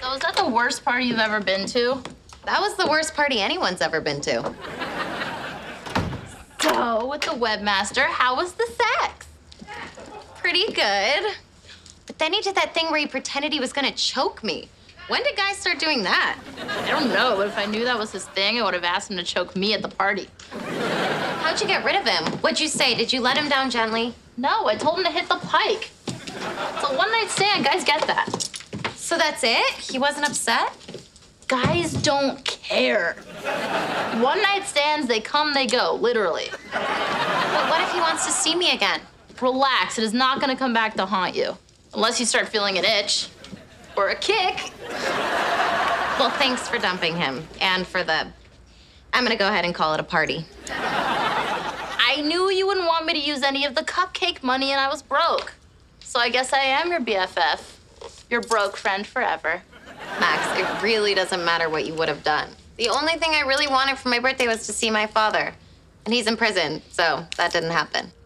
So is that the worst party you've ever been to? That was the worst party anyone's ever been to. So, with the webmaster, how was the sex? Pretty good. But then he did that thing where he pretended he was gonna choke me. When did guys start doing that? I don't know, but if I knew that was his thing, I would have asked him to choke me at the party. How'd you get rid of him? What'd you say? Did you let him down gently? No, I told him to hit the pike. It's a one-night stand, guys get that. So that's it? He wasn't upset? Guys don't care. One-night stands, they come, they go, literally. But what if he wants to see me again? Relax, it is not gonna come back to haunt you. Unless you start feeling an itch. Or a kick. Well, thanks for dumping him. And for the... I'm gonna go ahead and call it a party. I knew you wouldn't want me to use any of the cupcake money and I was broke. So I guess I am your BFF. Your broke friend forever. Max, it really doesn't matter what you would have done. The only thing I really wanted for my birthday was to see my father. And he's in prison, so that didn't happen.